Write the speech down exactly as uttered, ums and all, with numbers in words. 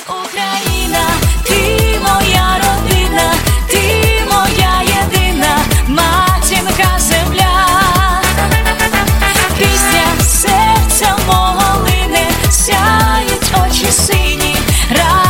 Україна, ти моя родина, ти моя єдина матінка земля. Пісня серця мого лине, сяють очі сині.